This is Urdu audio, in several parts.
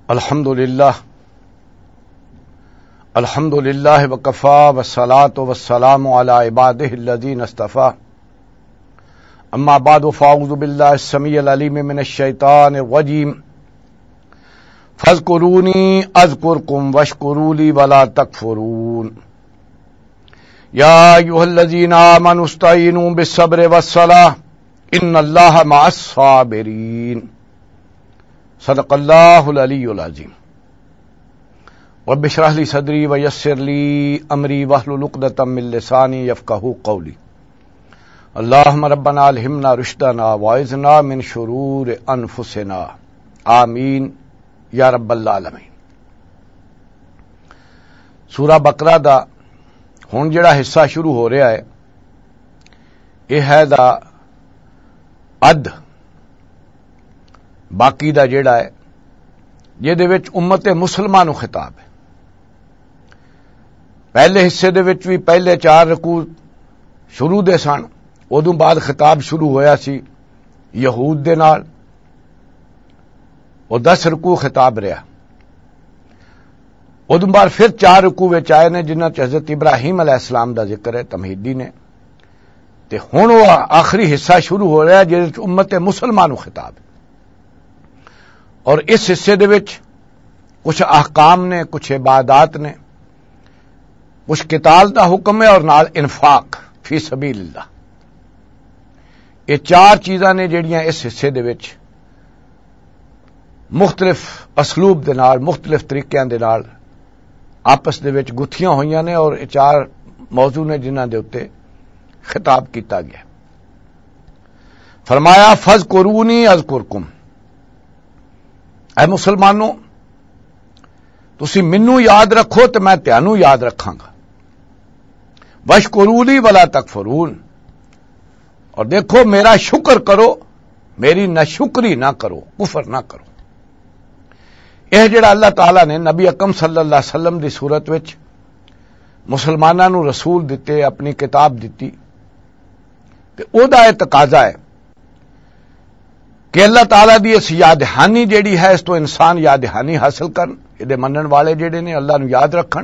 الحمدللہ وکفا والصلاة والسلام علی عبادہ الذین اصطفیٰ اما بعد فاعوذ باللہ السمیع العلیم من الشیطان الرجیم فاذکرونی اذکرکم واشکروا لی ولا تکفرون یا ایھا الذین آمنوا استعینوا بالصبر والصلاۃ ان اللہ مع الصابرین صدق اللہ العلی العظیم رب اشرح لی صدری ویسر لی امری واحلل عقدۃ من لسانی یفقہوا قولی اللہم ربنا الہمنا رشدنا واعذنا من شرور انفسنا آمین یا رب العالمین۔ سورہ بقرہ دا ہن جڑا حصہ شروع ہو رہا ہے یہ ہے دا عد باقی دا جیڑا ہے جہدے وچ امت مسلمہ نو خطاب ہے۔ پہلے حصے دے وچ بھی پہلے 4 رکوع شروع دے سن، ادوں بعد خطاب شروع ہویا سی یہود دے نال، وہ 10 رکوع خطاب رہا۔ ادوں بعد پھر 4 رکوع وچ آئے نے جنہاں چ حضرت ابراہیم علیہ السلام دا ذکر ہے تمہیدی نے، تے ہن وہ آخری حصہ شروع ہو رہا ہے جہدے وچ امت مسلمہ نو خطاب ہے۔ اور اس حصے دے وچ کچھ احکام نے، کچھ عبادات نے، کچھ قتال دا حکم ہے اور نال انفاق فی سبیل اللہ۔ یہ 4 چیزاں نے جڑیاں اس حصے دے وچ مختلف اسلوب دے نال، مختلف طریقیاں دے نال آپس دے وچ گتھیاں ہوئیاں نے، اور 4 موضوع نے جنہاں دے اوتے خطاب کیتا گیا۔ فرمایا فاذکرونی اذکرکم، اے مسلمانوں تسی مینوں یاد رکھو تے میں تانوں یاد رکھاں گا، واشکروا لی ولا تکفرون، اور دیکھو میرا شکر کرو، میری ناشکری نہ کرو، کفر نہ کرو۔ یہ جڑا اللہ تعالیٰ نے نبی اکرم صلی اللہ علیہ وسلم دی صورت وچ مسلماناں نو رسول دتے، اپنی کتاب دتی، تے او دا یہ تقاضا ہے کہ اللہ تعالیٰ دی اس یاد دہانی جیڑی ہے اس تو انسان یاد دہانی حاصل کرن، یہ منن والے جڑے نے اللہ نو یاد رکھن،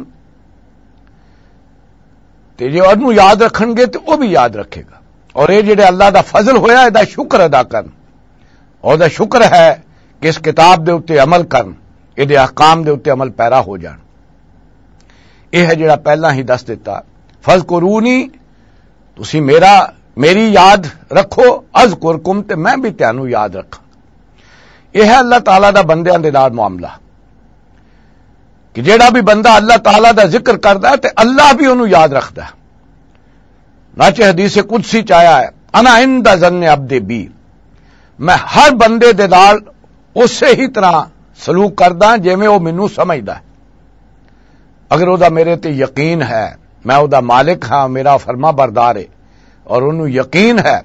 تے جے انہوں یاد رکھن گے تو وہ بھی یاد رکھے گا، اور یہ جڑے اللہ دا فضل ہویا ہے دا شکر ادا کرن، اور دا شکر ہے کہ اس کتاب دے اوتے عمل کرن، یہ دے احکام دے اوتے عمل پیرا ہو جان۔ یہ ہے جڑا پہلا ہی دس دیتا، فاذکرونی تسی میری یاد رکھو، اذکرکم تے میں بھی تانوں یاد رکھاں۔ یہ ہے اللہ تعالیٰ دا بندیاں دے نال معاملہ کہ جیڑا بھی بندہ اللہ تعالیٰ دا ذکر کردا ہے تے اللہ بھی انہوں یاد رکھدا ہے۔ ناچہ حدیث قدسی چایا ہے انا عند ظن عبدی بی، میں ہر بندے دے نال اسی ہی طرح سلوک کردا جویں وہ مینوں سمجھدا ہے۔ اگر وہ دا میرے تے یقین ہے، میں وہ دا مالک ہاں، میرا فرما بردار ہے، اور انہوں یقین ہے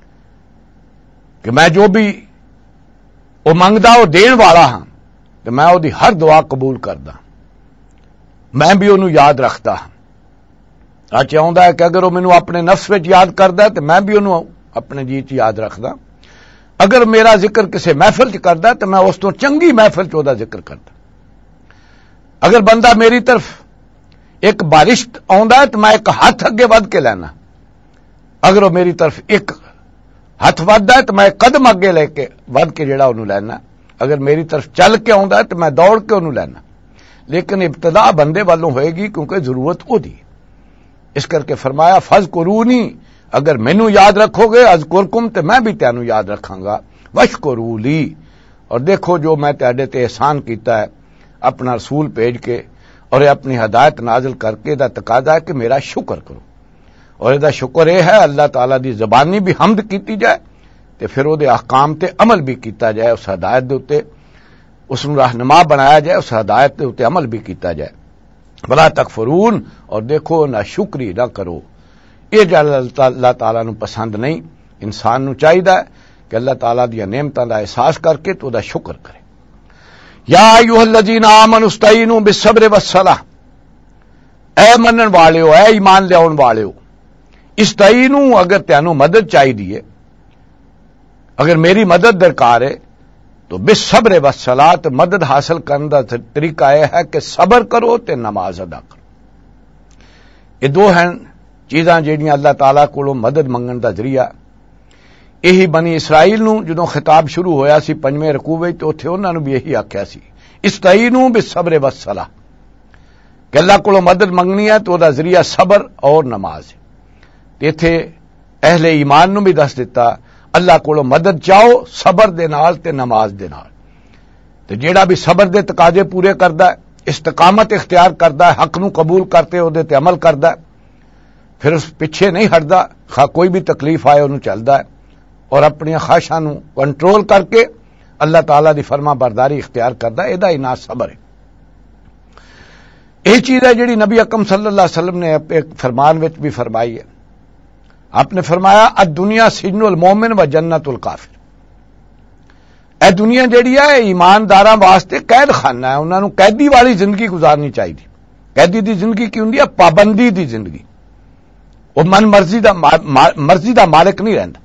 کہ میں جو بھی وہ منگدا وہ دین والا ہاں، تو میں وہ دی ہر دعا قبول کردا، میں بھی انہوں یاد رکھدا ہاں۔ چاہتا ہے کہ اگر وہ مینوں اپنے نفس وچ یاد کردا ہے تو میں بھی انہوں اپنے جی چ یاد رکھدا، اگر میرا ذکر کسی محفل چ کردا تو میں اس تو چنگی محفل چ وہ ذکر کردا، اگر بندہ میری طرف ایک بارش آندا ہے تو میں ایک ہاتھ اگے ود کے لینا، اگر وہ میری طرف ایک ہاتھ وددا ہے تو میں ایک قدم اگے لے کے ود کے جڑا انہوں لینا، اگر میری طرف چل کے آندا ہے تو میں دوڑ کے انہوں لینا، لیکن ابتدا بندے والوں ہوئے گی کیونکہ ضرورت وہ دی۔ اس کر کے فرمایا فاذکرونی، اگر مینوں یاد رکھو گے اذکرکم تے میں بھی تانوں یاد رکھاں گا، واشکروا لی، اور دیکھو جو میں تہاڈے تے احسان کیتا ہے اپنا رسول بھیج کے اور اپنی ہدایت نازل کر کے، دا تقاضا ہے کہ میرا شکر کرو، اور دا شکر یہ ہے اللہ تعالیٰ دی زبانی بھی حمد کیتی جائے تے پھر وہ دے احکام تے عمل بھی کیتا جائے، اس ہدایت دے اوتے اس نوں رہنما بنایا جائے، اس ہدایت دے اوتے عمل بھی کیتا جائے، ولا تکفرون، اور دیکھو نہ شکری نہ کرو۔ یہ جو اللہ تعالیٰ نو پسند نہیں، انسان نو چاہیے کہ اللہ تعالیٰ دی نعمتاں دا احساس کر کے تو دا شکر کرے۔ یا ایھا الذین آمنوا استعینوا بالصبر والصلاۃ، اے منن والےو، اے ایمان لیاون والےو، استعینوا، اگر تانوں مدد چاہیے، اگر میری مدد درکار ہے تو بالصبر والصلاۃ مدد حاصل کرنے کا طریقہ یہ ہے کہ صبر کرو تے نماز ادا کرو. یہ دو ہیں چیزاں جہاں اللہ تعالیٰ کو مدد منگن کا ذریعہ. یہی بنی اسرائیل نو جدوں خطاب شروع ہویا سی 5ویں رکوع وچ تو اوتھے انہاں نو بھی یہی آکھیا سی استعینوا بالصبر والصلاۃ کہ اللہ کو مدد منگنی ہے تو وہ ذریعہ صبر اور نماز ہے. ایتھے اہل ایمان نو بھی دس دیتا اللہ کو مدد چاہو صبر دے نال تے نماز دے نال. تے جیڑا بھی صبر دے تقاضے پورے کردا ہے استقامت اختیار کردا ہے حق نو قبول کرتے اودے تے عمل کردا ہے پھر اس پیچھے نہیں ہٹدا خواہ کوئی بھی تکلیف آئے انہوں چلدا ہے اور اپنی خواہشاں نو کنٹرول کر کے اللہ تعالیٰ دی فرما برداری اختیار کردا ہے. ایدا ہی نام صبر ہے. یہ چیز ہے جڑی نبی اکرم صلی اللہ علیہ وسلم نے ایک فرمان وچ بھی فرمائی ہے. آپ نے فرمایا الدنیا سجن المومن و جنت الکافر. اے دنیا جڑی ہے ایمانداراں واسطے قید خانہ ہے. انہاں نوں قیدی والی زندگی گزارنی چاہیے. قیدی دی زندگی کی ہوندی ہے پابندی دی زندگی. وہ من مرضی دا مالک نہیں رہندا.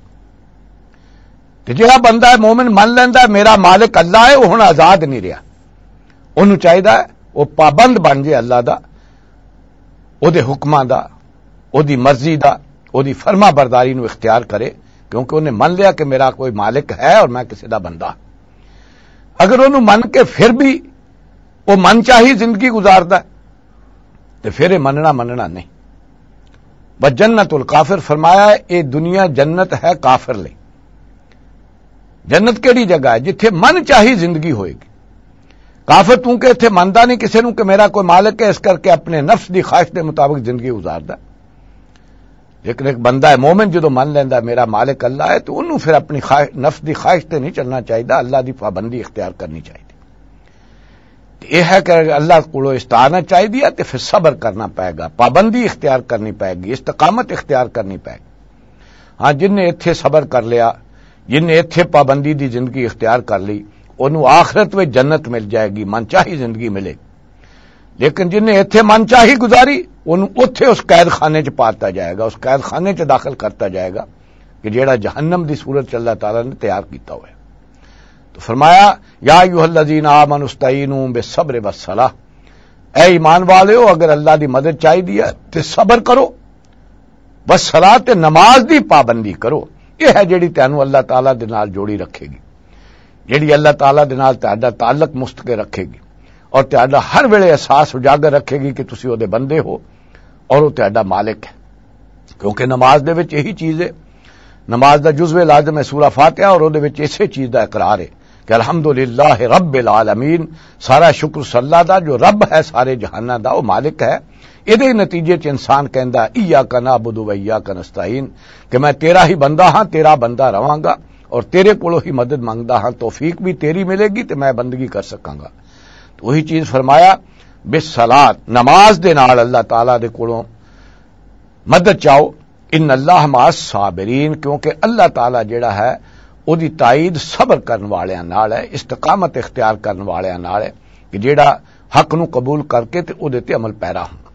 تے جڑا بندہ ہے مومن من لیندا ہے میرا مالک اللہ ہے وہ ہن آزاد نہیں رہا. انہوں چاہیے وہ پابند بن جائے اللہ دا او دے حکماں دا او دی مرضی دا او دی فرما برداری نو اختیار کرے کیونکہ انہیں من لیا کہ میرا کوئی مالک ہے اور میں کسی دا بندہ. اگر انہوں من کے پھر بھی وہ من چاہی زندگی گزاردا ہے تو پھر یہ مننا نہیں. بس جنت الکافر فرمایا ہے یہ دنیا جنت ہے کافر لئی. جنت کیڑی جگہ ہے جتھے من چاہی زندگی ہوئے گی. کافر تو کہ اتنے منتا نہیں کسی نو کہ میرا کوئی مالک ہے اس کر کے اپنے نفس دی خواہش دے مطابق زندگی گزاردا. لیکن ایک بندہ ہے مومن جدو من لینا میرا مالک اللہ ہے تو انہوں پھر اپنی نفس دی خواہش تے نہیں چلنا چاہیے. اللہ دی پابندی اختیار کرنی چاہیے. یہ ہے کہ اللہ کو استعانہ چاہیے تو پھر صبر کرنا پائے گا پابندی اختیار کرنی پائے گی استقامت اختیار کرنی پائے گی. ہاں جن نے اتھے صبر کر لیا جن نے اتھے پابندی دی زندگی اختیار کر لی انہوں آخرت میں جنت مل جائے گی من چاہی زندگی ملے. لیکن جن نے اتھے من چاہی گزاری انہوں اتھے اس قید خانے چ پاتا جائے گا اس قید خانے چ داخل کرتا جائے گا کہ جیڑا جہنم دی صورت اللہ تعالیٰ نے تیار کیتا ہوا ہے. تو فرمایا یا ایھا الذین آمنوا استعینوا بالصبر والصلاۃ اے ایمان والےو اگر اللہ دی مدد چاہیے تے صبر کرو بس صلاۃ نماز دی پابندی کرو. یہ ہے جیڑی تینوں اللہ تعالیٰ دے نال جوڑی رکھے گی جیڑی اللہ تعالیٰ دے نال تہاڈا تعلق مستقر رکھے گی اور تہاڈا ہر ویلے احساس اجاگر رکھے گی کہ تسی او دے بندے ہو اور وہ تہاڈا مالک ہے. کیونکہ نماز دے وچ یہی چیز ہے نماز دا جزو لازم ہے سورہ فاتحہ اور دے وچ اسی چیز دا اقرار ہے کہ الحمدللہ رب العالمین سارا شکر اللہ دا جو رب ہے سارے جہاناں دا وہ مالک ہے. یہ نتیجے چ انسان کہندا ایاک نعبد و ایاک نستعین کہ میں تیرا ہی بندہ ہاں تیرا بندہ رواں گا اور تیرے کولوں ہی مدد منگدا ہاں توفیق بھی تیری ملے گی تو میں بندگی کر سکاں گا. تو وہی چیز فرمایا بالصلاۃ نماز دے نال اللہ تعالیٰ دے کولوں مدد چاہو ان اللہ مع الصابرین کیونکہ اللہ تعالیٰ جڑا ہے او دی تائید صبر کرن والیاں نال ہے استقامت اختیار کرن والیاں نال ہے کہ جیڑا حق نو قبول کر کے تے او دے تے عمل پیرا ہوں.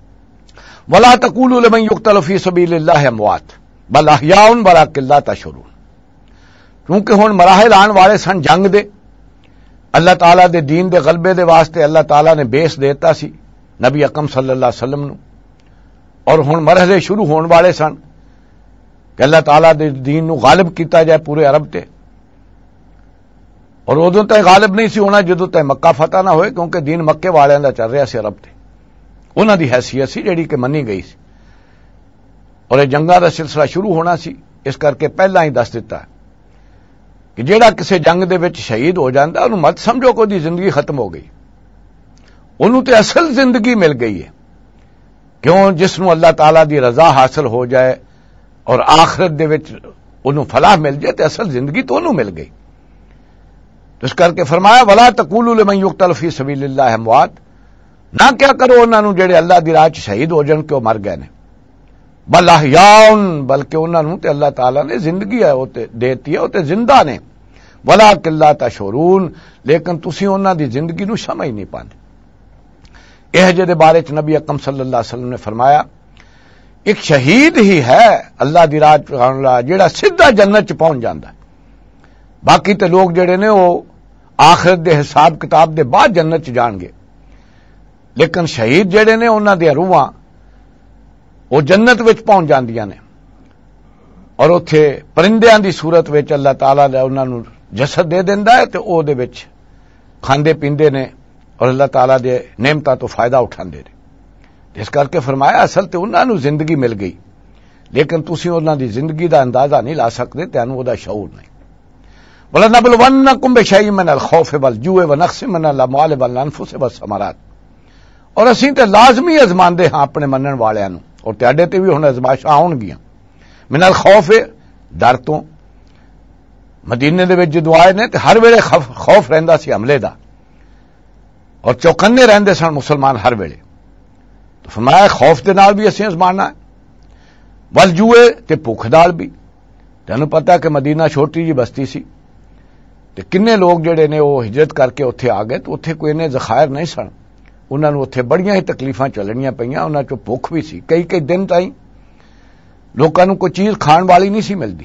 ولا تقولوا لمن يقتل في سبيل الله اموات بل احياء ولكن لا تشعرون. کیونکہ ہن مراحل آن والے سن جنگ دے اللہ تعالیٰ دے دین دے غلبے دے واسطے اللہ تعالیٰ نے بیس دیتا سی نبی اکرم صلی اللہ علیہ وسلم نو اور ہن مرحلے شروع ہون والے سن کہ اللہ تعالیٰ دے دین نو غالب کیتا جائے پورے عرب تے اور ادوں تک غالب نہیں سی ہونا جدوں تک مکہ فتح نہ ہوئے کیونکہ دین مکے والوں دا چل رہا سی عرب تے انہاں دی حیثیت سی جڑی کہ منی گئی سی اور یہ جنگاں دا سلسلہ شروع ہونا سی. اس کر کے پہلا ہی دس دیتا ہے کہ جیڑا کسی جنگ دے وچ شہید ہو جاندا انہوں مت سمجھو کہ دی زندگی ختم ہو گئی انہوں تے اصل زندگی مل گئی ہے. کیوں جس نو اللہ تعالیٰ دی رضا حاصل ہو جائے اور آخرت دے وچ انہوں فلاح مل جائے تے اصل زندگی تو انہوں مل گئی. تو اس کر کے فرمایا ولا تقولوا لمن يقتل في سبيل الله اموات نہ کیا کرو انہاں نو جڑے اللہ دی راہ شہید ہو جان کہ وہ مر گئے نے بل احیاء بلکہ انہاں نو تے اللہ تعالیٰ نے زندگی ہے وہ تے دیتی ہے وہ تے زندہ نے ولکن لا تشعرون لیکن تسی انہاں دی زندگی نو سمجھ نہیں پاندے. یہ جے دے بارے چ نبی اکرم صلی اللہ علیہ وسلم نے فرمایا ایک شہید ہی ہے اللہ دی راہ جڑا سیدھا جنت چ پہنچ جاندا ہے. باقی تے لوگ جڑے نے وہ آخرت دے حساب کتاب دے بعد جنت چ جان گے، لیکن شہید جڑے نے انہاں دی روحاں وہ جنت وچ پہنچ جاندیاں نے، اور اتھے پرندیاں دی صورت وچ اللہ تعالیٰ نے انہاں نوں جسد دے دیندا ہے تے او دے وچ کھاندے پیندے نے اور اللہ تعالیٰ دے نعمتاں تو فائدہ اٹھاندے نے۔ اس کر کے فرمایا اصل تے انہاں نوں زندگی مل گئی، لیکن تسی انہاں دی زندگی دا اندازہ نہیں لا سکدے، تانوں او دا شعور نہیں۔ وَلَنَبْلُوَنَّكُمْ بِشَيْءٍ مِّنَ الْخَوْفِ وَالْجُوعِ وَنَقْصٍ مِّنَ الْأَمْوَالِ وَالْأَنفُسِ وَالثَّمَرَاتِ، اور اسی تے لازمی ازماندے ہاں اپنے منن والیاں نوں، اور تہاڈے تے بھی ہن ازمائشاں آؤن گیاں۔ من الخوف ڈر تو، مدینے دے وچ جدوں آئے نے تے ہر ویلے خوف رہندا سی حملے دا، اور چوکنے رہندے سن مسلمان ہر ویلے، تو فرمایا خوف دے نال بھی اسی ازمانا ہے، والجوع تے بھوک نال بھی۔ تینوں پتہ ہے کہ مدینہ چھوٹی جی بستی سی تے کنے لوگ جڑے نے وہ ہجرت کر کے اتھے آ گئے، تو اتھے کوئی نے ذخائر نہیں سن، انہاں نوں اتھے بڑیاں ہی تکلیفاں چلنیاں پیاں، انہاں چوں بھوک بھی سی، کئی دن تائیں لوکاں نوں کوئی چیز کھان والی نہیں سی ملدی۔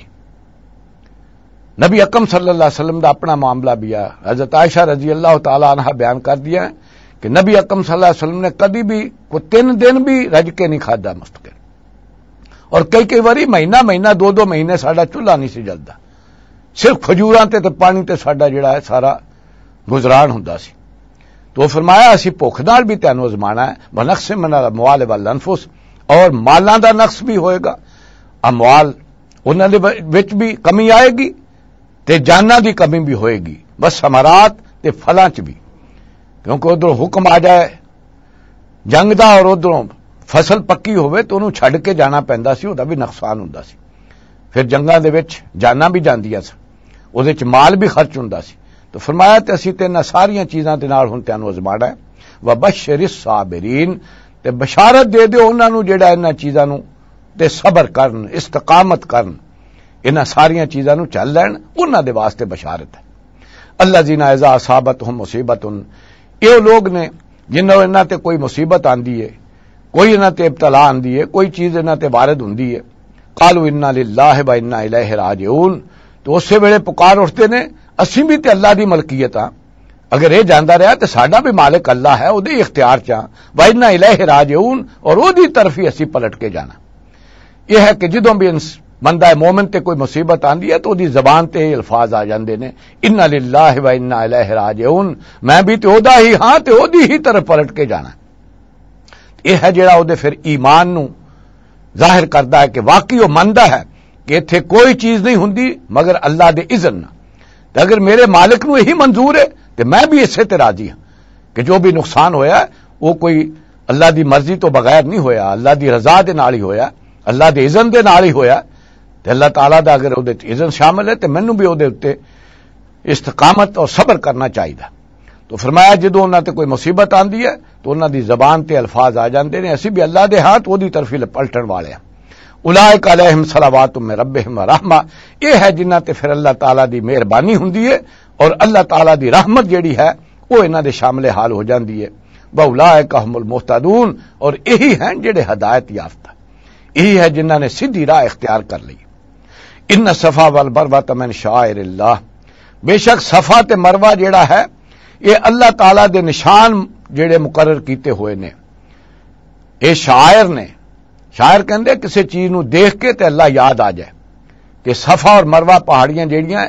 نبی اکرم صلی اللہ علیہ وسلم دا اپنا معاملہ بھی ہے، حضرت عائشہ رضی اللہ تعالی عنہا بیان کر دیا ہے کہ نبی اکرم صلی اللہ علیہ وسلم نے کبھی بھی کوئی 3 دن بھی رج کے نہیں کھادا مستقل، اور کئی واری مہینہ 2 مہینے ساڈا چولہا نہیں سی جلدا، صرف کھجوراں تے پانی تے ساڈا جڑا ہے سارا گزران ہوندا سی۔ تو فرمایا اسی بھوک نال بھی تینوں ازمانا ہے، بنقص من الاموال والانفس، اور مالاں دا نقص بھی ہوئے گا، اموال انہاں دے وچ بھی کمی آئے گی تے جاناں دی کمی بھی ہوئے گی، بس ثمرات تے پھلاں چ بھی، کیونکہ ادھر حکم آ جائے جنگ دا اور ادھروں فصل پکی ہوئے تو انہوں چھڈ کے جانا پیندا سی، وہ بھی نقصان ہوندا سی، پھر جنگاں دے وچ جاناں بھی جاندیاں سن، وہ مال بھی خرچ ہوندا سی۔ تو فرمایا تے اسی تے انہاں ساریاں چیزاں دے نال ہن تینوں ازمانا ہے، وبشر الصابرین، تے بشارت دے دیو انہاں نوں جڑا انہاں چیزاں نوں تے صبر کرن، استقامت کرن، انہاں ساریاں چیزاں نوں چل لین، انہاں دے واسطے بشارت ہے۔ الذین اذا اصابتهم مصیبت، یہ لوگ نے جنہاں انہاں تے کوئی مصیبت آندی ہے، کوئی انہاں تے ابتلا آندی ہے، کوئی چیز انہاں تے وارد ہوندی ہے، قالوا انا للہ و انا الیہ راجعون، تو اسی ویلے پکار اٹھتے نے اسی بھی تے اللہ دی ملکیت ہاں، اگر یہ جاندا رہا تو ساڈا بھی مالک اللہ ہے، وہ اختیار چاں، و انا الیہ راجعون، اور وہ دی طرف ہی اسی پلٹ کے جانا۔ یہ ہے کہ جدوں بھی بندہ مومن تے کوئی مصیبت آندی ہے تو دی زبان تے الفاظ آ جاندے نے، انا للہ و انا الیہ راجعون، میں بھی تے اودا ہی ہاں تے اودی ہی طرف پلٹ کے جانا۔ یہ ہے جڑا او دے پھر ایمان نو ظاہر کردا ہے کہ واقعی وہ مندا ہے کہ ایتھے کوئی چیز نہیں ہوندی مگر اللہ دے اذن نال، تے اگر میرے مالک نو یہی منظور ہے تے میں بھی اسے تے راضی ہاں کہ جو بھی نقصان ہویا وہ کوئی اللہ دی مرضی تو بغیر نہیں ہویا، اللہ دی رضا دے نال ہی ہویا، اللہ دے اذن دے نال ہی ہویا، تے اللہ تعالیٰ دا اگر اودے اذن شامل ہے تے مینوں بھی اودے اُتے استقامت اور صبر کرنا چاہیے۔ تو فرمایا جدوں انہاں تے کوئی مصیبت آندی ہے تو انہاں دی زبان تے الفاظ آ جاندے نے، اسی بھی اللہ دے ہاتھ اودی طرف ہی پلٹن والے ہیں۔ اولئک علیہم صلوات من ربہم ورحمہ، یہ ہے جنہاں تے پھر اللہ تعالیٰ دی مہربانی ہوندی ہے اور اللہ تعالیٰ دی رحمت جیڑی ہے وہ انہاں دے شامل حال ہو جاندی ہے۔ واولئک هم المہتدون، اور یہی ہیں جڑے ہدایت یافتہ، یہی ہے جنہاں نے سیدھی راہ اختیار کر لی۔ ان الصفا والمروہ من شعائر اللہ، بے شک صفا تے مروہ جیڑا ہے یہ اللہ تعالیٰ دے نشان جڑے مقرر کیتے ہوئے نے، یہ شاعر نے، شاعر کہندے کسی چیز نو دیکھ کے تے اللہ یاد آ جائے، کہ صفا اور مروہ پہاڑیاں جیڑیاں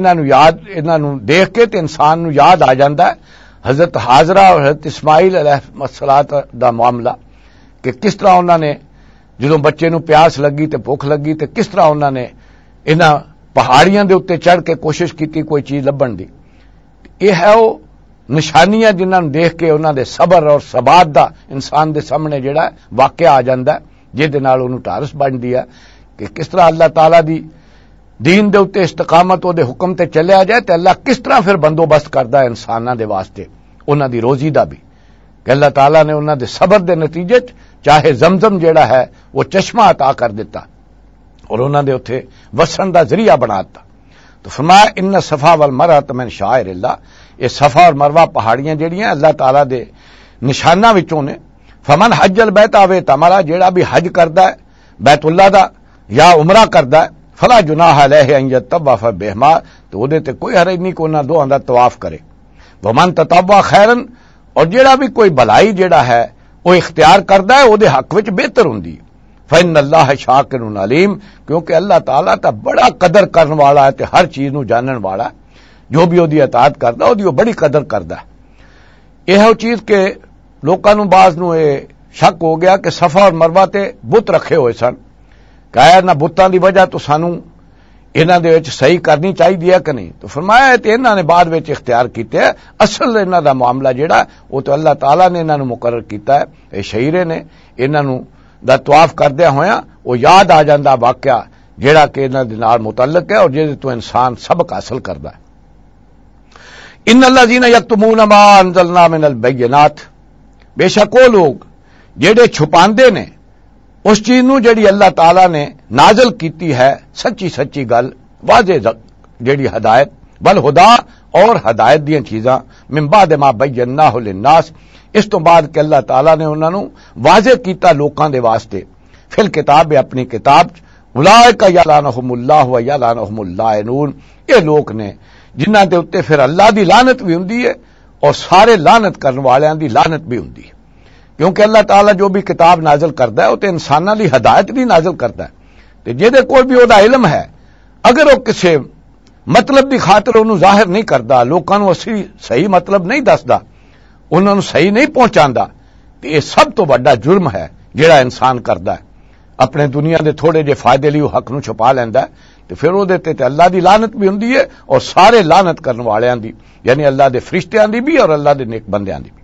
انہاں نو دیکھ کے تے انسان نو یاد آ جاندا ہے حضرت حاضرہ اور حضرت اسماعیل علیہ السلام دا معاملہ، کہ کس طرح انہاں نے جدوں بچے نو پیاس لگی تے بھوک لگی تے کس طرح انہاں نے انہاں پہاڑیاں دے اوتے چڑھ کے کوشش کیتی کوئی چیز لبھن دی۔ یہ ہے وہ نشانیاں جنہاں نوں دیکھ کے انہاں دے صبر اور ثبات دا انسان دے سامنے جڑا ہے واقعہ آ جاندا ہے، جس دے نال اونوں ٹھارس بن دی ہے کہ کس طرح اللہ تعالیٰ دی دین دے اوتے استقامت او دے حکم تے چلیا جائے تے اللہ کس طرح پھر بندوبست کردا ہے انساناں دے واسطے انہاں دی روزی دا بھی، کہ اللہ تعالیٰ نے انہاں دے صبر دے نتیجے چاہے زمزم جیڑا ہے وہ چشمہ عطا کر دیتا اور انہاں دے اوتھے وسن دا ذریعہ بناتا۔ تو فرمایا ان الصفا والمروہ من شعائر اللہ، یہ صفا اور مروہ پہاڑیاں جیڑیاں اللہ تعالیٰ دے نشاناں وچوں نے۔ فمن حج البیت اوے تمرا، جیڑا بھی حج کردا ہے بیت اللہ دا یا عمرہ کردا ہے، فلا جناح علیہ ان یطوف بہما، تو اودے تے کوئی حرج نہیں کہ انہاں دوہاں دا طواف کرے۔ ومن تطوع خیرن اور جیڑا بھی کوئی بھلائی جیڑا ہے وہ اختیار کردا ہے وہ دے حق وچ بہتر ہوندی ہے فإن اللہ شاکر علیم کیونکہ اللہ تعالیٰ تا بڑا قدر کرن والا ہے تے ہر چیز نو جانن والا ہے جو بھی دی اطاعت کردا او دی بڑی قدر کردا ہے یہ چیز کہ لوکاں نو بعض نو یہ شک ہو گیا کہ صفا اور مروہ تے بت رکھے ہوئے سن کہ نہ بتاں دی وجہ تو سانو انہاں دے وچ صحیح کرنی چاہیے کہ نہیں تو فرمایا تے انہاں نے بعد وچ اختیار کیتے ہے اصل انہاں دا معاملہ جیڑا وہ تو اللہ تعالیٰ نے انہاں نو مقرر کیتا ہے اے شہیرے نے انہاں نو دا طواف کردیا ہویا وہ یاد آ جاندا واقعہ جیڑا کہ انہاں دے نال متعلق ہے اور جہدے تو انسان سبق حاصل کردا ہے ان الذین یکتمون ما انزلنا من البینات بے شک وہ لوگ جڑے چھپاندے نے اس چیز نو جڑی اللہ تعالی نے نازل کیتی ہے سچی سچی گل واضح جڑی ہدایت بل ہدا اور ہدایت دیاں چیزاں من بعد ما بیناہ للناس اس تو بعد کہ اللہ تعالی نے انہاں نو واضح کیتا لوکاں دے واسطے فی الکتاب اپنی کتاب اولئک یلعنہم اللہ و یلعنہم اللائنون یہ لوگ نے جنہاں دے اوتے پھر اللہ دی لعنت بھی ہوندی ہے اور سارے لعنت کرن والیاں دی لعنت بھی ہوندی ہے کیونکہ اللہ تعالیٰ جو بھی کتاب نازل کردا ہے وہ تے انساناں دی ہدایت دی نازل کردا ہے تے جہدے کوئی بھی دا علم ہے اگر وہ کسی مطلب دی خاطر انہوں ظاہر نہیں کردا لوکاں نوں صحیح مطلب نہیں دسدا انہاں نوں صحیح نہیں پہنچاندا تے یہ سب تو بڑا جرم ہے جڑا انسان کردا ہے اپنے دنیا دے تھوڑے جے فائدے لئی حق نوں چھپا لیندا ہے تے پھر وہ تے اللہ دی لعنت بھی ہوندی ہے اور سارے لعنت کرن والیاں دی یعنی اللہ دے فرشتیاں دی بھی اور اللہ دے نیک بندیاں دی بھی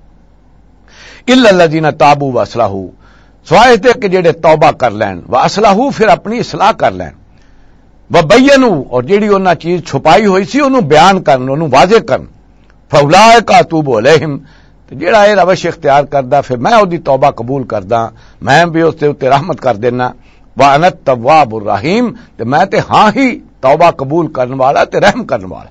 الا الذین تابوا واصلحوا سوائے تے کہ جڑے توبہ کر لین واصلحوا پھر اپنی اصلاح کر لین وبینوا اور جڑی انہاں چیز چھپائی ہوئی سی انہوں بیان کرن انہوں واضح کرن فاولئک اتوب علیہم تے جڑا یہ روش اختیار کردا پھر میں اودی توبہ قبول کردا میں بھی اس تے رحمت کر دینا وانا التواب الرحیم تے میں تے ہاں ہی توبہ قبول کرن والا تے رحم کرن والا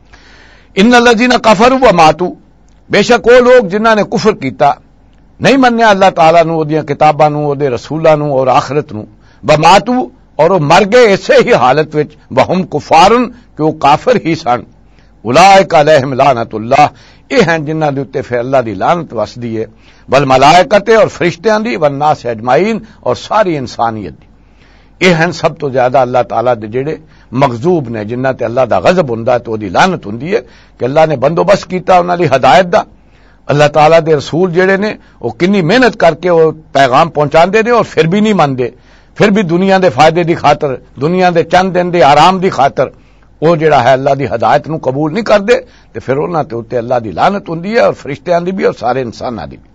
ان الذین کفروا وماتوا بے شک وہ لوگ جنہاں نے کفر کیتا نہیں منیا اللہ تعالیٰ نو اودیاں کتاباں نو اودے رسولاں نو اور آخرت نو وماتوا اور وہ مر گئے اسی ہی حالت وچ وہم کفارن کہ وہ کافر ہی سن اولئک علیہم لعنت اللہ یہ ہیں جنہاں دے اوتے پھر اللہ دی لعنت وسدی ہے والملائکۃ اور فرشتیاں دی والناس اجمعین اور ساری انسانیت دی یہ ہیں سب تو زیادہ اللہ تعالیٰ دے جڑے مغضوب نے جنہاں تے اللہ دا غضب ہوندا ہے تو وہ دی لعنت ہوندی ہے کہ اللہ نے بندوبست کیتا انہاں دی ہدایت دا اللہ تعالیٰ دے رسول جڑے نے وہ کنی محنت کر کے وہ پیغام پہنچاندے نے اور پھر بھی نہیں مندے پھر بھی دنیا دے فائدے دی خاطر دنیا دے چند دن دے آرام دی خاطر وہ جڑا ہے اللہ دی ہدایت نو قبول نہیں کردے تے پھر انہاں تے اوتے اللہ دی لعنت ہوندی ہے اور فرشتیاں دی بھی اور سارے انساناں دی بھی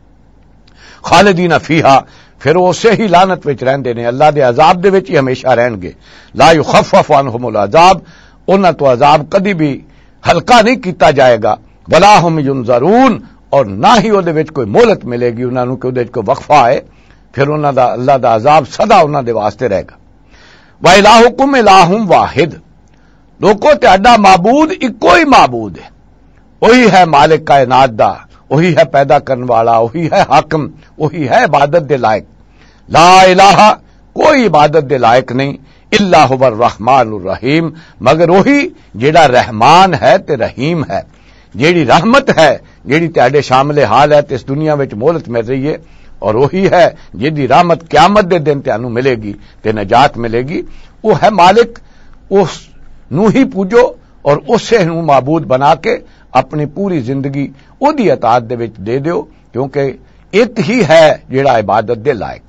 خالدین فیہا پھر وہ اسی ہی لعنت وچ رہندے نے اللہ دے عذاب دے وچ ہی ہمیشہ رہن گے لا یخفف عنہم العذاب انہاں تو عذاب کدی بھی ہلکا نہیں کیتا جائے گا ولا ہم ینظرون اور نہ ہی وہ کوئی مہلت ملے گی انہوں کہ وہ کوئی وقفہ ہے پھر انہوں دا اللہ دا عذاب سدا انہوں دے واسطے رہے گا وَإِلَٰهُكُمْ إِلَٰهٌ وَاحِدٌ لوگوں تہاڈا معبود ایکو ہی معبود ہے وہی ہے مالک کائنات دا وہی ہے پیدا کرنے والا وہی ہے حاکم وہی ہے عبادت دے لائق لا الہ کوئی عبادت دے لائق نہیں الا هو الرحمن الرحیم مگر وہی جیڑا رحمان ہے تے رحیم ہے جیڑی رحمت ہے جیڑی تہاڈے شامل حال ہے تے اس دنیا وچ مہلت مل رہی ہے اور وہی ہے جیڑی رحمت قیامت دے دن تانوں ملے گی تے نجات ملے گی وہ ہے مالک اس نو ہی پوجو اور اسے نو معبود بنا کے اپنی پوری زندگی او دی اطاعت دے وچ دے دیو کیونکہ ایک ہی ہے جیڑا عبادت دے لائق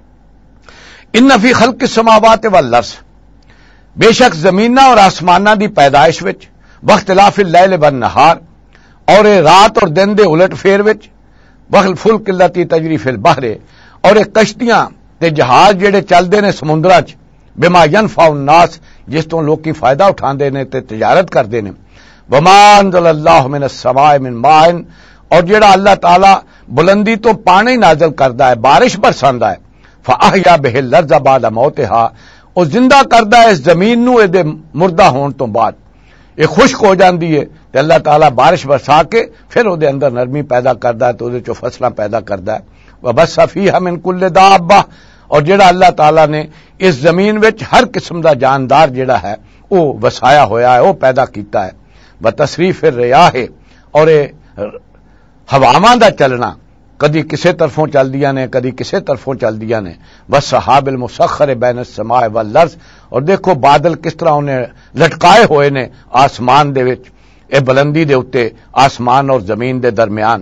ان فی خلق السماوات والارض بے شک زمیناں اور آسماناں دی پیدائش وچ واختلاف اللیل والنہار اور رات اور دن دے الٹ پھیر وچ والفلک التی تجری فی البحر اور کشتیاں تے جہاز جڑے چلدے نے سمندراں چ بما ينفع الناس جس تو لوکی فائدہ اٹھاندے نے تے تجارت کردے نے وما انزل اللہ من السماء من ماء اور جڑا اللہ تعالی بلندی تو پانی نازل کردا ہے بارش برساندا ہے فاحیا به الارض بعد موتها او زندہ کردا ہے اس زمین نو دے مردہ ہون تو بعد یہ خشک ہو جاندی ہے تے اللہ تعالیٰ بارش برسا کے پھر وہ اندر نرمی پیدا کردا ہے تو وہ فصلاں پیدا کردا ہے وبث فیھا من کل دابہ اور جڑا اللہ تعالیٰ نے اس زمین وچ ہر قسم دا جاندار جڑا ہے وہ وسایا ہویا ہے وہ پیدا کیتا ہے بتصریف الریاح اور ہواواں دا چلنا کدی کسے طرفوں چلدیاں نے کدی کسے طرفوں چلدیاں نے والسحاب المسخر بین السماء والارض اور دیکھو بادل کس طرح انہیں لٹکائے ہوئے نے آسمان دے وچ اے بلندی دے اتے آسمان اور زمین دے درمیان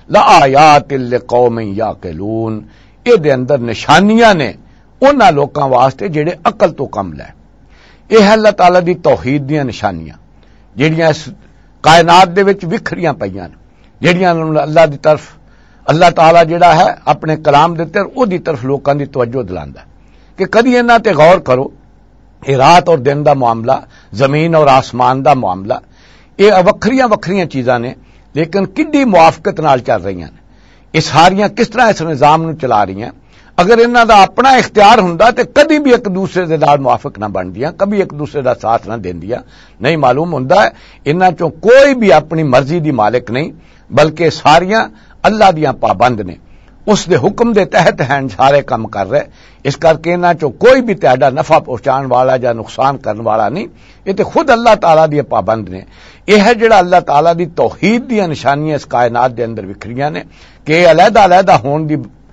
لآیات لقوم یعقلون اے دے اندر نشانیاں نے انہاں لوکاں واسطے جڑے عقل تو کم لے اے ہے اللہ تعالی دی توحید دیاں نشانیاں جڑیاں اس کائنات دے وچ وکھریاں پئیاں جڑیاں اللہ دی طرف اللہ تعالی جڑا ہے اپنے کلام دے تے او دی طرف لوکاں دی توجہ دلاندا ہے کہ کدی انہاں تے غور کرو اے رات اور دن دا معاملہ زمین اور آسمان دا معاملہ یہ وکھریاں وکھریاں چیزاں نے لیکن کڈی موافقت نال چل رہی ہیں یہ ساریاں کس طرح اس نظام نو چلا رہی ہیں اگر انہاں دا اپنا اختیار ہوندا تے کبھی بھی ایک دوسرے دے نال موافق نہ بندیاں کبھی ایک دوسرے دا ساتھ نہ دیندیاں نہیں معلوم ہوندا ہے انہاں چوں کوئی بھی اپنی مرضی دی مالک نہیں بلکہ ساریاں اللہ دیاں پابند نے اس دے حکم دے تحت ہیں سارے کام کر رہے اس کر کے انہاں چوں کوئی بھی تہاڈا نفع پہنچان والا یا نقصان کرن والا نہیں یہ تے خود اللہ تعالیٰ دی پابند نے یہ ہے جڑا اللہ تعالیٰ دی توحید دی نشانیاں اس کائنات دے اندر وکھریاں نے کہ علیحدہ علیحدہ ہون دی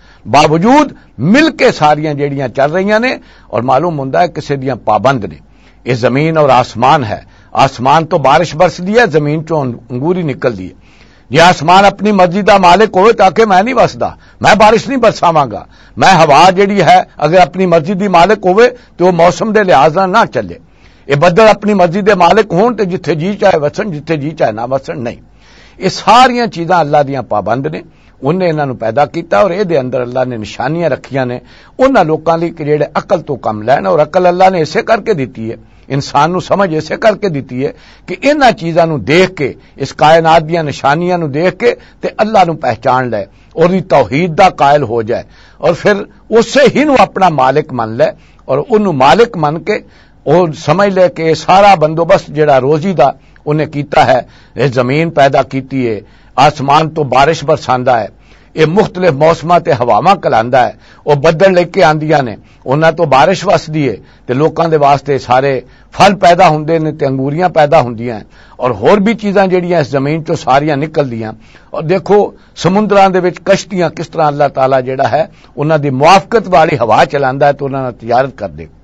باوجود مل کے ساریاں جڑیاں چل رہیاں نے اور معلوم ہوندا ہے کسے دیاں پابند نے یہ زمین اور آسمان ہے آسمان تو بارش برس دی ہے زمین چوں انگوری نکل دی ہے یہ آسمان اپنی مرضی دا مالک ہوئے تاکہ میں نہیں بسدا میں بارش نہیں برساواں گا میں ہوا جڑی ہے اگر اپنی مرضی دی مالک ہوئے تو وہ موسم دے لحاظ نہ چلے یہ بدل اپنی مرضی دے مالک ہون تے جتھے جی چاہے وسن جتھے جی چاہے نہ وسن نہیں یہ ساریاں چیزاں اللہ دیاں پابند نے انہیں انہاں نو پیدا کیتا اور اے دے اندر اللہ نے نشانیاں رکھیاں نے انہاں لوکاں لئی کہ جڑے عقل تو کم لین اور عقل اللہ نے اسے کر کے دیتی ہے انسان نو سمجھ اسے کر کے دیتی ہے کہ انہاں چیزاں نو دیکھ کے اس کائنات دیاں نشانیاں نو دیکھ کے تے اللہ نو پہچان لے اور دی توحید دا قائل ہو جائے اور پھر اسے ہی نو اپنا مالک من لے اور انو مالک من کے اور سمجھ لے کہ سارا بندوبست جڑا روزی دا انہیں کیتا ہے یہ زمین پیدا کیتی ہے آسمان تو بارش برساندا ہے یہ مختلف موسماں تے ہواواں کلاندا ہے وہ بدل لے کے آندیاں نے انہاں تو بارش وسدی ہے تے لوکاں دے واسطے سارے پھل پیدا ہوندے نے تے انگوریاں پیدا ہوندیاں اور ہور بھی چیزاں جڑیاں اس زمین چوں ساریاں نکلدیاں اور دیکھو سمندراں دے وچ کشتیاں کس طرح اللہ تعالیٰ جڑا ہے انہاں دی موافقت والی ہوا چلاندا ہے تو انہاں نال تجارت کر دے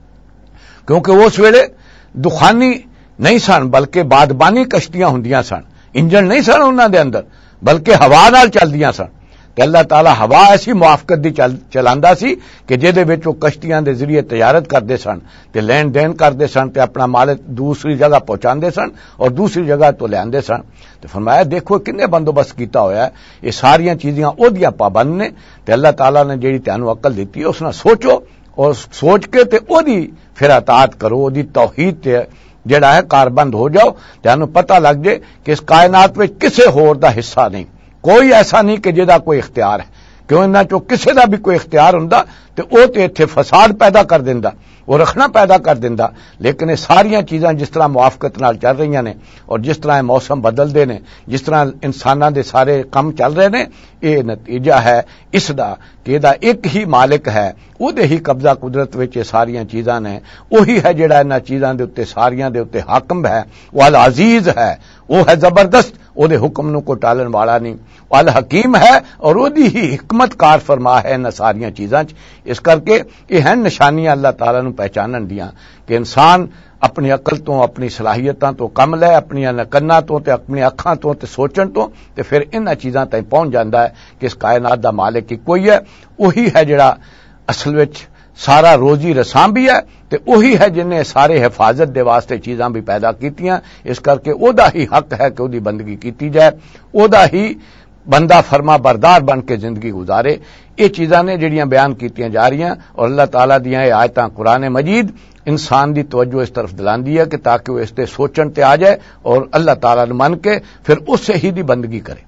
کیونکہ اس ویلے دخانی نہیں سن بلکہ بادبانی کشتیاں ہوندیاں سن انجن نہیں سن انہاں دے اندر بلکہ ہوا نال چلدیاں سن کہ اللہ تعالیٰ ہوا ایسی موافقت دی چلاندا سی کہ جہدے وچ وہ کشتیاں دے ذریعے تجارت کردے سن تے لین دین کردے سن تے اپنا مال دوسری جگہ پہنچاندے سن اور دوسری جگہ تو لیندے سن تے فرمایا دیکھو کنے بندوبست کیتا ہویا ہے یہ ساریاں چیزاں اودیاں پابند نے تے اللہ تعالیٰ نے جیڑی تانوں عقل دتی ہے اس نال سوچو اور سوچ کے تے اودی پھر اطاعت کرو اودی توحید تے جڑا ہے کاربند ہو جاؤ تانوں پتہ لگ جائے کہ اس کائنات وچ کسے ہور دا حصہ نہیں کوئی ایسا نہیں کہ جہاں کوئی اختیار ہے کیوں انہاں چوں کسے دا بھی کوئی اختیار ہوندا تے او تے ایتھے فساد پیدا کر دیندا وہ رکھنا پیدا کر دیندا لیکن یہ ساریاں چیزاں جس طرح موافقت نال چل رہی نے اور جس طرح موسم بدلدے نے جس طرح انساناں دے سارے کم چل رہے نے یہ نتیجہ ہے اس دا کہ دا ایک ہی مالک ہے او دے ہی قبضہ قدرت وچ یہ ساریاں چیزاں نے وہی ہے جڑا انہاں چیزاں دے اوتے ساریاں دے اوتے حاکم ہے وہ العزیز ہے وہ ہے زبردست او دے حکم نو کو ٹالن والا نہیں الحکیم ہے اور او دی ہی حکمت کار فرما ہے ان ساریاں چیزاں اس کر کے یہ ہیں نشانیاں اللہ تعالیٰ نو پہچانن دیاں کہ انسان اپنی عقل تو اپنی صلاحیتاں تو کم لے اپنی کناں تو تے اپنی اکھاں تو تے سوچن تو تے پھر انہاں چیزاں تائیں پہنچ جاندا ہے کہ اس کائنات دا مالک ہی کوئی ہے وہی ہے جڑا اصل وچ سارا روزی رساں بھی ہے تے وہی ہے جن نے سارے حفاظت دے واسطے چیزاں بھی پیدا کیتیاں اس کر کے او دا ہی حق ہے کہ او دی بندگی کیتی جائے او دا ہی بندہ فرما بردار بن کے زندگی گزارے یہ چیزاں نے جڑیاں بیان کیتیاں جا رہی ہیں اور اللہ تعالیٰ دیاں یہ آیتاں قرآن مجید انسان دی توجہ اس طرف دلاندی ہے کہ تاکہ وہ اس تے سوچن تے آ جائے اور اللہ تعالیٰ نے من کے پھر اس سے ہی دی بندگی کرے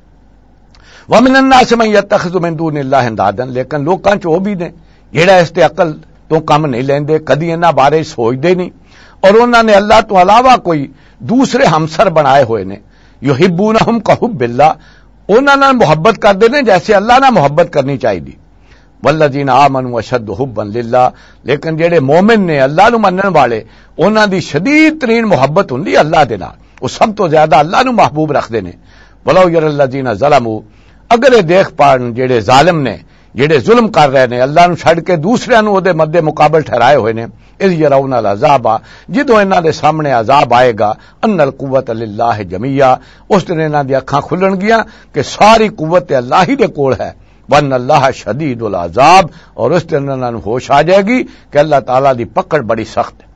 وَمِنَ النَّاسِ مَن يَتَّخِذُ مِن دُونِ اللَّهِ اندادا لیکن لوکاں چ وہ بھی نے جڑا اس تے عقل تو کم نہیں لیندے کدی انہاں بارے سوچدے نہیں اور انہاں نے اللہ تو علاوہ کوئی دوسرے ہمسر بنائے ہوئے نے یحبونہم کحب اللہ انہاں نال محبت کردے نے جیسے اللہ نال محبت کرنی چاہیے والذین آمنوا اشد حبا للہ لیکن جڑے مومن نے اللہ نو منن والے انہاں دی شدید ترین محبت ہوندی اللہ دے نال وہ سب تو زیادہ اللہ نو محبوب رکھدے نے ولو یر الذین ظلموا، اگر یہ دیکھ پان جڑے ظالم نے، جڑے ظلم کر رہے نے، اللہ نو چھڈ کے دوسرے نو دے مد مقابل ٹھہرائے ہوئے نے، اذ یرون العذاب، جدوں انہاں دے سامنے عذاب آئے گا، ان القوت للہ جمیعا، اس دن انہاں دی اکھاں کھلن گیاں کہ ساری قوت اللہ ہی دے کول ہے، وان اللہ شدید العذاب، اور اس دن انہاں نو ہوش آ جائے گی کہ اللہ تعالیٰ دی پکڑ بڑی سخت ہے۔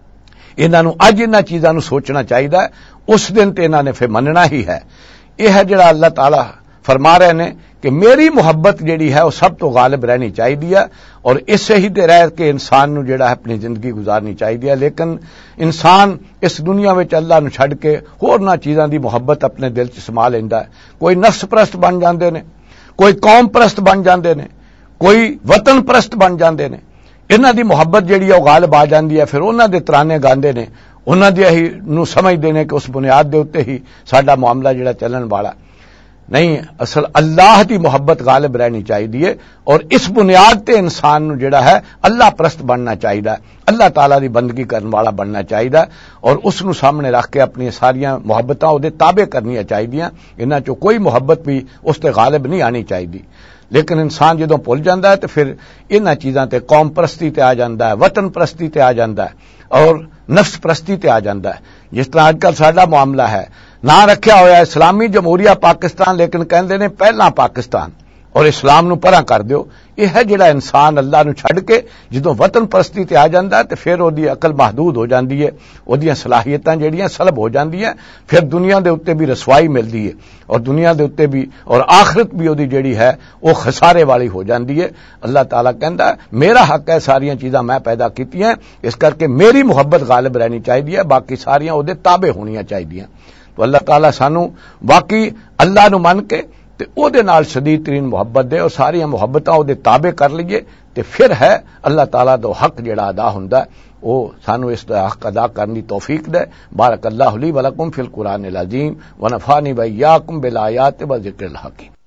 انہاں نو اج انہاں چیزاں نو سوچنا چاہیے، اس دن تے انہاں نے پھر مننا ہی ہے۔ یہ ہے جڑا اللہ تعالیٰ فرما رہے ہیں کہ میری محبت جیڑی ہے وہ سب تو غالب رہنی چاہیے، اور اس سے ہی رہ کے انسان نو جڑا ہے اپنی زندگی گزارنی چاہیے۔ لیکن انسان اس دنیا وچ اللہ نو چھڈ کے ہورنا چیزاں دی محبت اپنے دل چ سما لیندا ہے۔ کوئی نفس پرست بن جاندے نے، کوئی قوم پرست بن جاندے نے، کوئی وطن پرست بن جاندے نے، انہاں دی محبت جیڑی ہے وہ غالب آ جاندی ہے، پھر انہاں دے ترانے گاندے نے، انہاں دے ہی نو سمجھدے نے کہ اس بنیاد دے اوتے ہی ساڈا معاملہ جڑا چلن والا نہیں۔ اصل اللہ دی محبت غالب رہنی چاہیے، اور اس بنیاد تے انسان نو جڑا ہے اللہ پرست بننا چاہیے، اللہ تعالیٰ دی بندگی کرنے والا بننا چاہیے، اور اس نو سامنے رکھ کے اپنی ساریاں محبتاں او دے تابع کرنیاں چاہیے۔ انہاں چوں کوئی محبت بھی اس تے غالب نہیں آنی چاہیے۔ لیکن انسان جدوں بھول جاندا ہے تو پھر انہاں چیزاں تے قوم پرستی تے آ جاندا ہے، وطن پرستی تے آ جاندا ہے، اور نفس پرستی تے آ جاندا ہے۔ جس طرح اج کل ساڈا معاملہ ہے، نہ رکھیا ہویا اسلامی جمہوریہ پاکستان، لیکن کہندے نے پہلا پاکستان، اور اسلام نو پرا کر دیو۔ یہ ہے جڑا انسان اللہ نو چھڈ کے جدوں وطن پرستی تے آ جاندا ہے تے پھر او دی عقل محدود ہو جاندی ہے، او دیاں صلاحیتاں جڑیاں سلب ہو جاندیاں، پھر دنیا دے اوتے بھی رسوائی ملدی ہے، اور دنیا دے اوتے بھی اور آخرت بھی او دی جڑی ہے او خسارے والی ہو جاندی ہے۔ اللہ تعالیٰ کہندا ہے میرا حق ہے، ساریاں چیزاں میں پیدا کیتیاں، اس کر کے میری محبت غالب رہنی چاہیے، باقی ساریاں او دے تابع ہونیاں چاہیے۔ تو اللہ تعالیٰ سانو واقعی اللہ نو من کے تے او دے نال شدید ترین محبت دے، اور ساری محبتاں او دے تابع کر لیے، تے پھر ہے اللہ تعالیٰ دا حق جڑا ادا ہوندا ہے، او سانو اس دا حق ادا کرنی توفیق دے۔ بارک اللہ لی ولکم فی القرآن العظیم ونفعنی وإیاکم بالآیات والذکر الحکیم۔